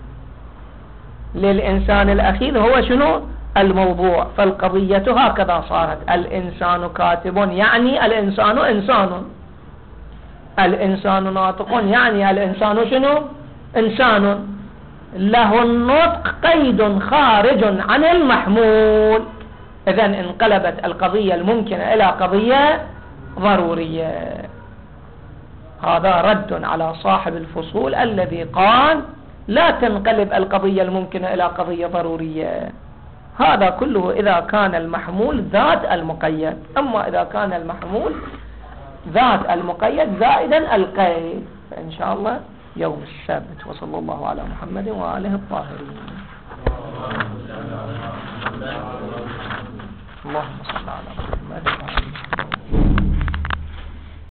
Speaker 1: للإنسان الأخير هو شنو؟ الموضوع. فالقضية هكذا صارت، الإنسان كاتب يعني الإنسان إنسان، الإنسان ناطق يعني الإنسان شنو؟ إنسان. له النطق قيد خارج عن المحمول. إذن انقلبت القضية الممكنة إلى قضية ضرورية. هذا رد على صاحب الفصول الذي قال لا تنقلب القضية الممكنة إلى قضية ضرورية. هذا كله إذا كان المحمول ذات المقيد، أما إذا كان المحمول ذات المقيد زائدا القيد فإن شاء الله يوم السبت. وصلى الله على محمد وآله الطاهرين. اللهم صل على محمد.